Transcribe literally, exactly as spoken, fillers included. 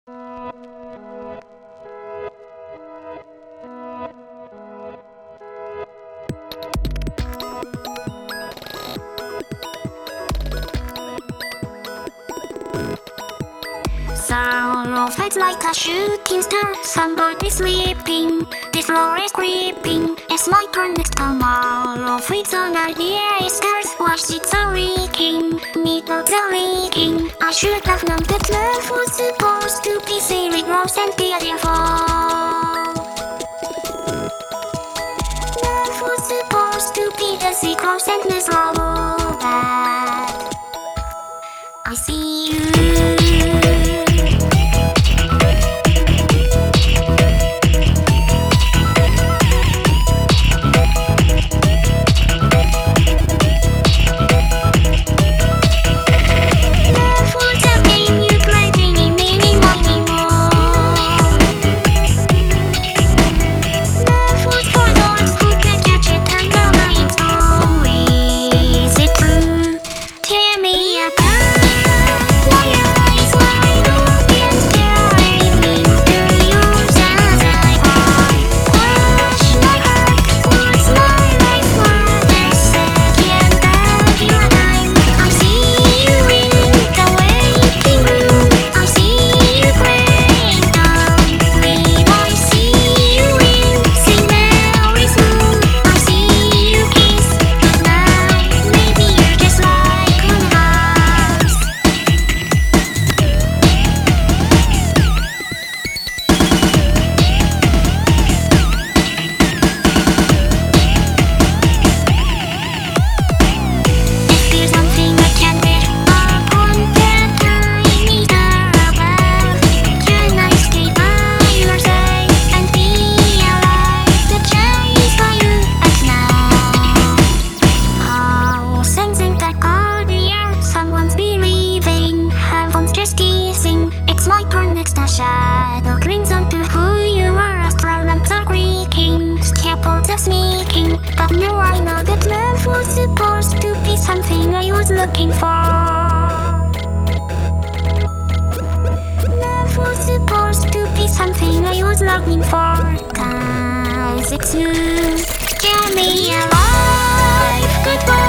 Sorrow fades like a shooting star. Somebody sleeping, this floor is creeping. It's my turn next tomorrow. Fades on our dear stars. Watch it all leaking, middle the leaking. I should have known that love was supposed to be silly, gross and beautiful. Love was supposed to be the secret and miserable, but I see you. Shadow clings onto who you are. Astronomers are creaking, scaffolds are sneaking. But now I know that love was supposed to be something I was looking for. Love was supposed to be something I was longing for. Cause it's you, kept me alive. Goodbye.